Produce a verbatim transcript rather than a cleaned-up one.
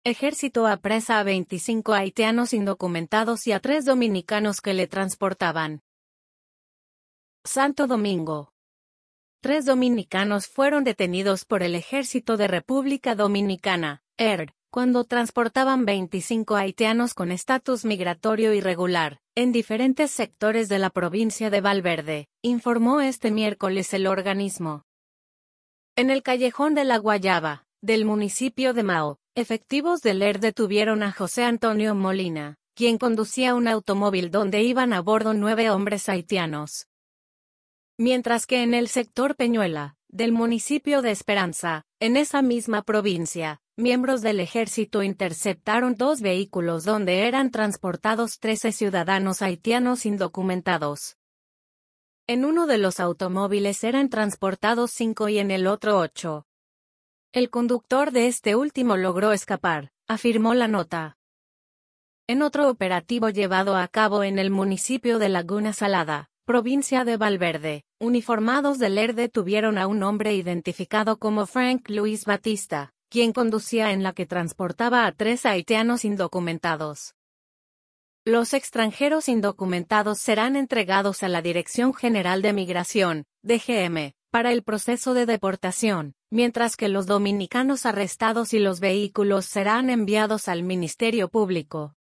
Ejército apresa a veinticinco haitianos indocumentados y a tres dominicanos que le transportaban. Santo Domingo. Tres dominicanos fueron detenidos por el Ejército de República Dominicana, E R D, cuando transportaban veinticinco haitianos con estatus migratorio irregular, en diferentes sectores de la provincia de Valverde, informó este miércoles el organismo. En el Callejón de la Guayaba, del municipio de Mao, efectivos del E R D detuvieron a José Antonio Molina, quien conducía un automóvil donde iban a bordo nueve hombres haitianos. Mientras que en el sector Peñuela, del municipio de Esperanza, en esa misma provincia, miembros del ejército interceptaron dos vehículos donde eran transportados trece ciudadanos haitianos indocumentados. En uno de los automóviles eran transportados cinco y en el otro ocho. El conductor de este último logró escapar, afirmó la nota. En otro operativo llevado a cabo en el municipio de Laguna Salada, provincia de Valverde, uniformados del E R D detuvieron a un hombre identificado como Frank Luis Batista, quien conducía en la que transportaba a tres haitianos indocumentados. Los extranjeros indocumentados serán entregados a la Dirección General de Migración, D G M, para el proceso de deportación, mientras que los dominicanos arrestados y los vehículos serán enviados al Ministerio Público.